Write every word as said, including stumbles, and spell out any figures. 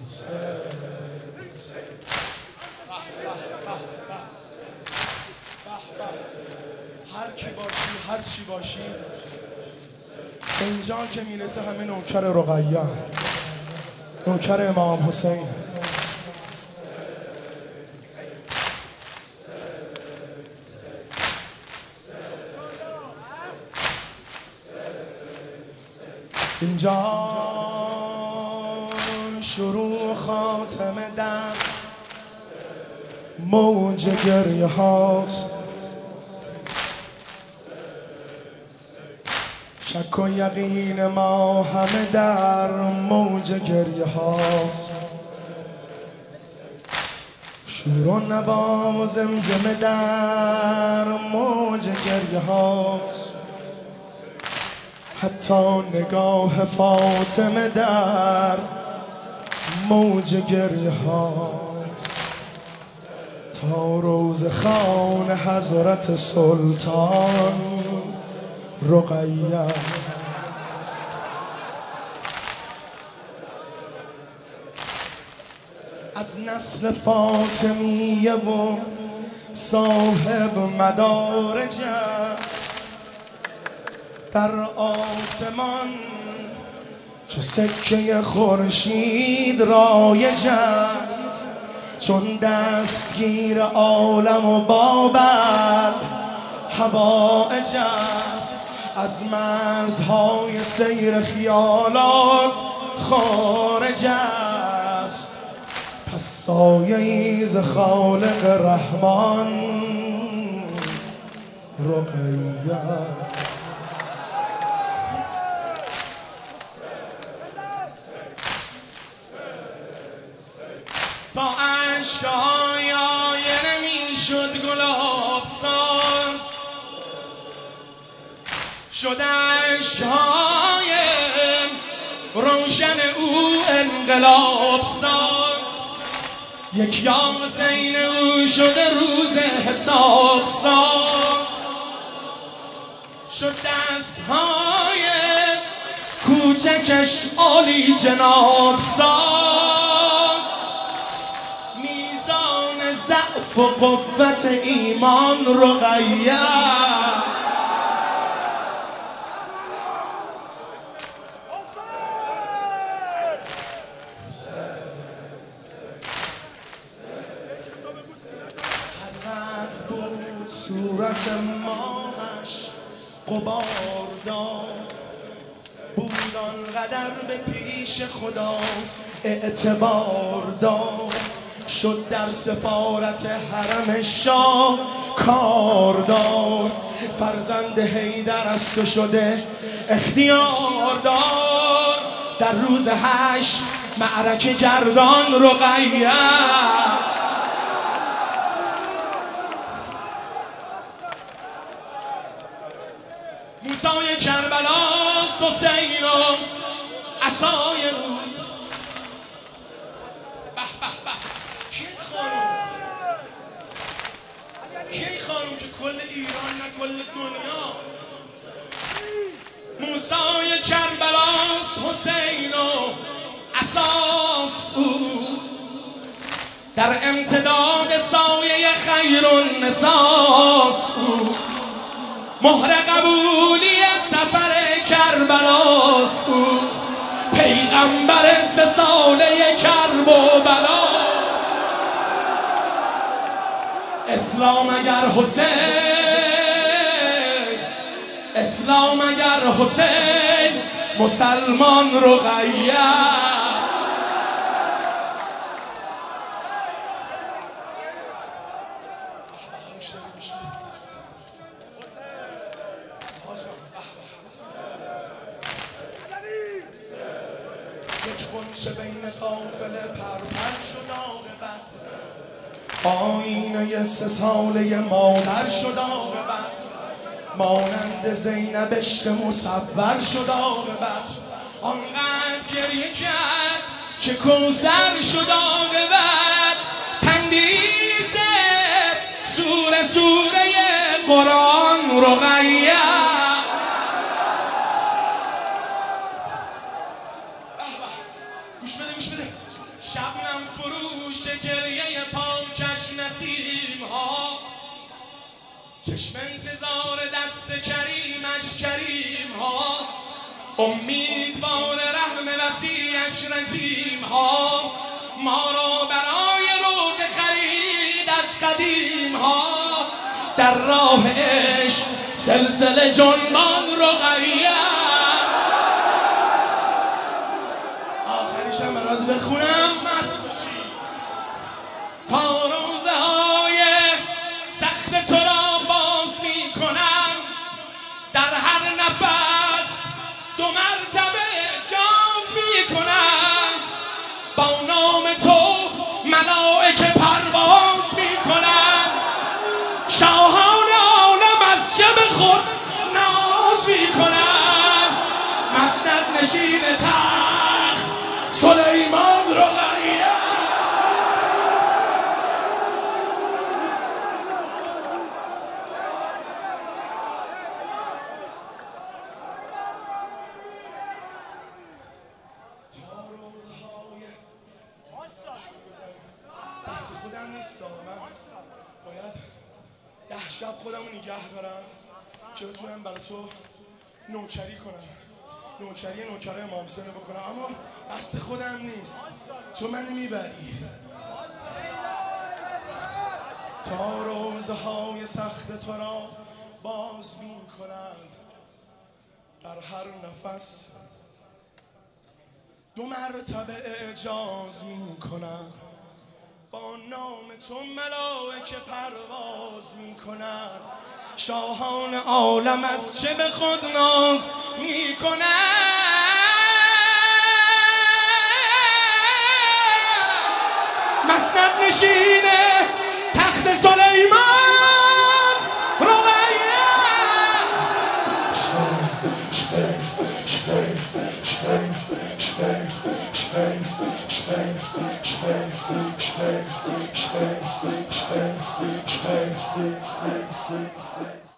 هر کی باشی هر چی باشی اینجا که میرسه همه نوکر رقیه، نوکر امام حسین. اینجا شروع خاتمه در موج گریه هاست، شک و یقین ما همه در موج گریه هاست، شور و نوا و زمزمه در موج گریه هاست، حتی نگاه فاطمه در موج گریه هاست، تا روز خان حضرت سلطان رقیه است. از نسل فاطمیه و صاحب مدارج است، در آسمان چو سکه خورشید رایج است، چون دستگیر عالم و بابر حوائج است، از مرزهای سیر خیالات خارج است، پس سایه‌ای ز خالق رحمان رقیه. تا عشقای آینه می شد گلاب ساز، شد عشقای روشن او انقلاب ساز، یک یاسین او شده روز حساب ساز، شد دستهای کوچکش عالی جناب ساز، میزان ضعف و قوت ایمان رقیه است. صورت ماهش غبار داد، بود آنقدر به پیش خدا اعتبار داد، شد در سفارت حرم شاه کار داد، فرزند حیدر است و شده اختیار دار، در روز هشت معرکه گردان رقیه. موسای کربلاست حسین و عصای روز. به به به کی خانوم؟ کی خانوم که کل ایران نه کل دنیا؟ موسای کربلاست حسین و عصاست او، در امتداد سایه خیرالنساست او، مهر قبولی سفر کربلاست او، پیغمبر سه ساله کرب و بلا. اسلام اگر حسین، اسلام اگر حسین، مسلمان رقیه. یک غنچه بین قافله پرپر شد عاقبت، آینه سه ساله مادر شد عاقبت، مانند زینب عشق مصور شد عاقبت، آنقدر گریه کرد که کوثر شد عاقبت، تندیس سوره سوره قرآن رقیه. شبنم فروش گریه پاکش نسیم ها، چشم انتظار دست کریمش کریم ها، امیدوار رحم وسیعش رژیم ها، ما را برای روز خرید از قدیم ها، در راه عشق سلسله جنبان رقیه. آخریشم برات بخونم مست باشی. تا روزه های سخت تو را باز می کنم، در هر نفس دو مرتبه اعجاز می کنم، با نام تو ملائکه پرواز می کنم، شاهان عالم از شب خود ناز می کنم، مسند نشین تخت سلیمان رقیه. دست خودم نیست، من باید ده شب خودم رو نگه دارم که بتونم برای تو نوکری کنم، نوکری نوکرای امام حسین رو بکنم، اما دست خودم نیست، تو منو میبری. تا روزهای سخت تو را باز میکنم، در هر نفس دو مرتبه اعجاز میکنم، با نام تو ملائکه پرواز میکنن، شاهان عالم از چه به خود ناز میکنن، مسند نشین تخت سلیمان رقیه. Space, space, space, space, space, space, space, space, space.